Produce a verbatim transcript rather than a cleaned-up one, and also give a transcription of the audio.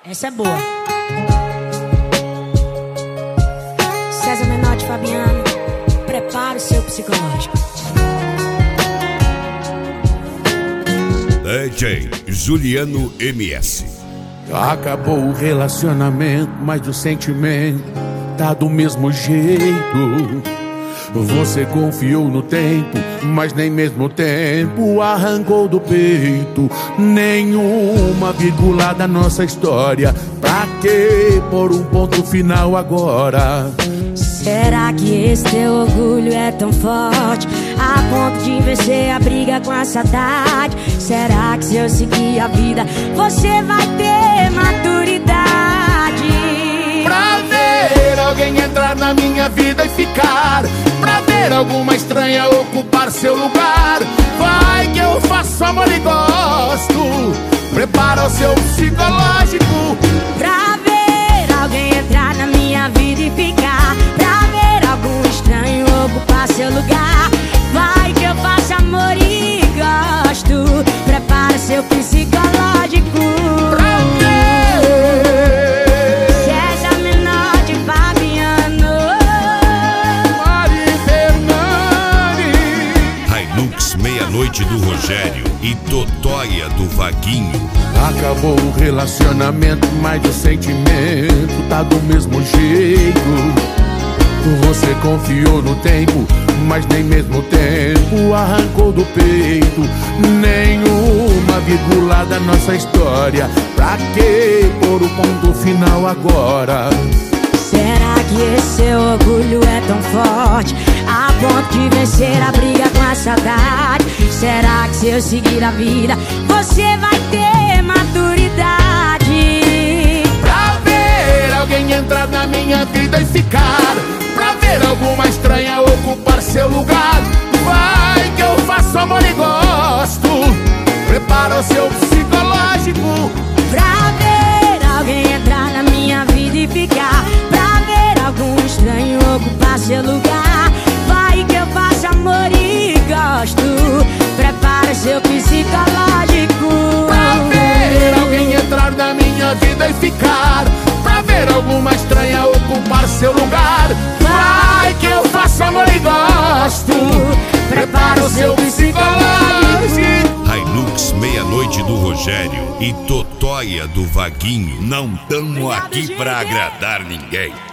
Essa é boa. César Menotti, Fabiano, prepara o seu psicológico. D J Juliano M S. Acabou o relacionamento, mas o sentimento tá do mesmo jeito. Você confiou no tempo, mas nem mesmo tempo arrancou do peito. Nenhuma vírgula da nossa história. Pra que pôr um ponto final agora? Será que esse teu orgulho é tão forte a ponto de vencer a briga com a saudade? Será que se eu seguir a vida você vai ter maturidade? Pra ver alguém entrar na minha vida e ficar, pra ver alguma estranha ocupar seu lugar. Vai que eu faço amor e gosto. Prepara o seu psicológico. Pra ver alguém entrar na minha vida e ficar, pra ver algum estranho ocupar seu lugar. Vai que eu faço amor e gosto. Prepara seu psicológico. Pra ver César Menotti, Fabiano, Mari Fernandes. Hilux Meia-Noite do Rogério e Totóia do Vaguinho. Acabou o relacionamento, mas o sentimento tá do mesmo jeito. Você confiou no tempo, mas nem mesmo tempo arrancou do peito. Nenhuma vírgula da nossa história. Pra que pôr o ponto final agora? será que esse seu orgulho é tão forte a ponto de vencer a briga com a saudade? Será que se eu seguir a vida você vai ter maturidade? Pra ver alguém entrar na minha vida e ficar, pra ver alguma estranha ocupar seu lugar. Vai que eu faço amor e gosto. Prepara o seu psicológico. Pra ver alguém entrar na minha vida e ficar, pra ver algum estranho ocupar seu lugar. Vai que eu faço amor e gosto. Prepara seu psicológico. Pra ver alguém entrar na minha vida e ficar, pra ver alguma estranha ocupar seu lugar. Vai que eu faço amor e gosto. Prepara o seu psicológico. Hilux Meia-Noite do Rogério e Totóia do Vaguinho. Não tamo aqui pra agradar ninguém.